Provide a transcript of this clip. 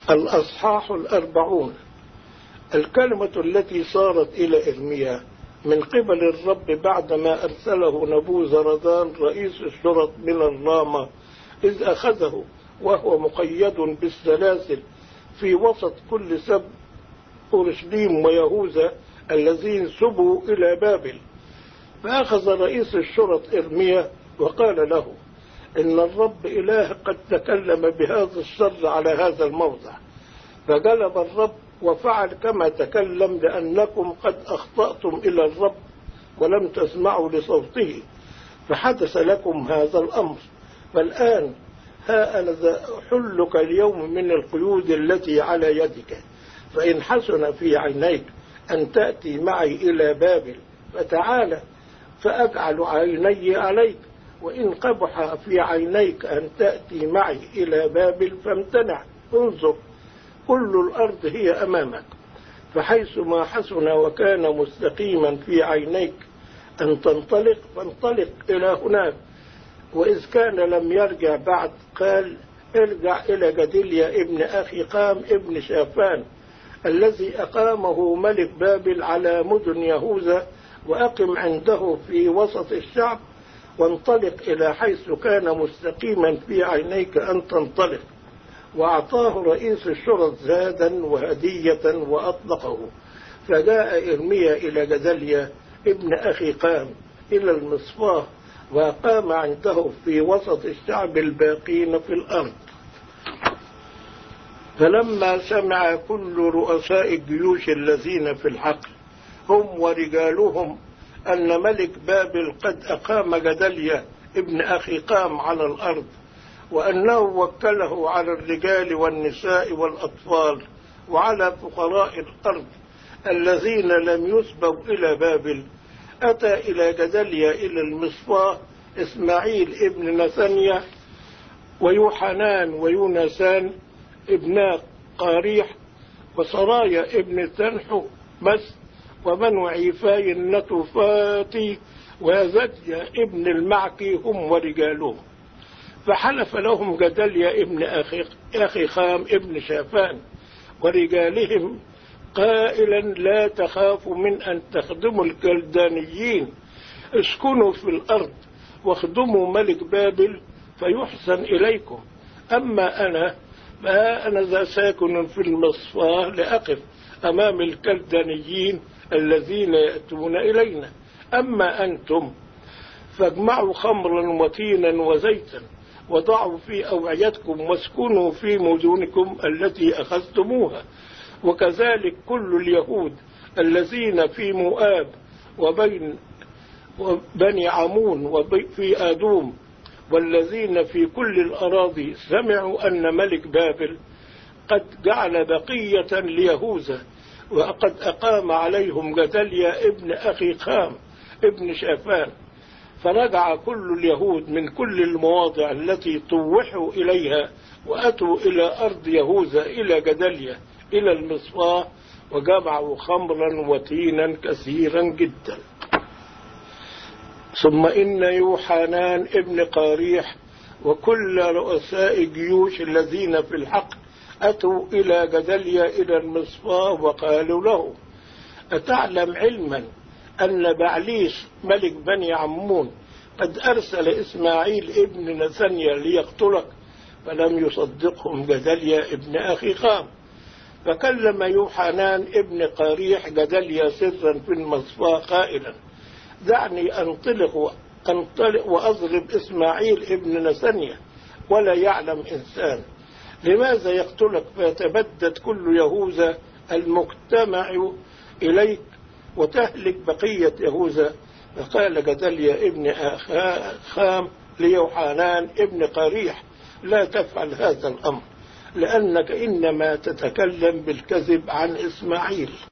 الأصحاح 40. الكلمة التي صارت إلى إرميا من قبل الرب بعدما أرسله نبوزردان رئيس الشرط من الرامة، إذ أخذه وهو مقيد بالسلاسل في وسط كل سب أورشليم ويهوذا الذين سبوا إلى بابل. فأخذ رئيس الشرط إرميا وقال له: إن الرب إله قد تكلم بهذا الشر على هذا الموضع. فجلب الرب وفعل كما تكلم، لأنكم قد أخطأتم إلى الرب ولم تسمعوا لصوته، فحدث لكم هذا الأمر. فالآن ها أنا أحلك اليوم من القيود التي على يدك، فإن حسن في عينيك أن تأتي معي إلى بابل فتعال فأجعل عيني عليك، وإن قبح في عينيك أن تأتي معي إلى بابل فامتنع. انظر، كل الأرض هي أمامك، فحيث ما حسن وكان مستقيما في عينيك أن تنطلق فانطلق إلى هناك. وإذ كان لم يرجع بعد قال: ارجع إلى جدليا ابن أخي قام ابن شافان الذي أقامه ملك بابل على مدن يهوذا، وأقم عنده في وسط الشعب، وانطلق إلى حيث كان مستقيما في عينيك أن تنطلق. وأعطاه رئيس الشرط زادا وهدية وأطلقه. فجاء إرميا إلى جدليا ابن أخي قام إلى المصفاه، وقام عنده في وسط الشعب الباقين في الأرض. فلما سمع كل رؤساء الجيوش الذين في الحقل هم ورجالهم أن ملك بابل قد أقام جدليا ابن أخي قام على الأرض، وأنه وكله على الرجال والنساء والأطفال وعلى فقراء الأرض الذين لم يسبوا إلى بابل، أتى إلى جدليا إلى المصفاه إسماعيل ابن نثنيا ويوحنان ويونسان ابنا قاريح وسرايا ابن تنحو مس وبنو عيفاي النتوفاتي وزكيا ابن المعكي هم ورجالهم. فحلف لهم جدليا ابن أخي خام ابن شافان ورجالهم قائلا: لا تخافوا من أن تخدموا الكلدانيين، اسكنوا في الأرض واخدموا ملك بابل فيحسن إليكم. أما أنا فأنا ذا ساكن في المصفاه لأقف أمام الكلدانيين الذين يأتون إلينا. أما أنتم فاجمعوا خمرا وتينا وزيتا وضعوا في أوعيتكم واسكنوا في مدنكم التي أخذتموها. وكذلك كل اليهود الذين في مؤاب وبني عمون وفي آدوم والذين في كل الأراضي سمعوا أن ملك بابل قد جعل بقية ليهوذا، وقد أقام عليهم جدليا ابن أخي خام ابن شافان. فرجع كل اليهود من كل المواضع التي طوحوا إليها وأتوا إلى أرض يهوذا إلى جدليا إلى المصفاه، وجمعوا خمرا وتينا كثيرا جدا. ثم إن يوحنان ابن قاريح وكل رؤساء الجيوش الذين في الحقل أتوا إلى جدليا إلى المصفاه وقالوا له: أتعلم علما أن بعليس ملك بني عمون قد أرسل إسماعيل ابن نثنيا ليقتلك؟ فلم يصدقهم جدليا ابن أخي خام. فكلم يوحنان ابن قاريح جدليا سرا في المصفاه قائلا: دعني أنطلق وأضرب إسماعيل ابن نثنيا ولا يعلم إنسان. لماذا يقتلك فيتبدد كل يهوذا المجتمع إليك وتهلك بقية يهوذا؟ فقال جدليا ابن خام ليوحنان ابن قاريح: لا تفعل هذا الأمر، لأنك إنما تتكلم بالكذب عن إسماعيل.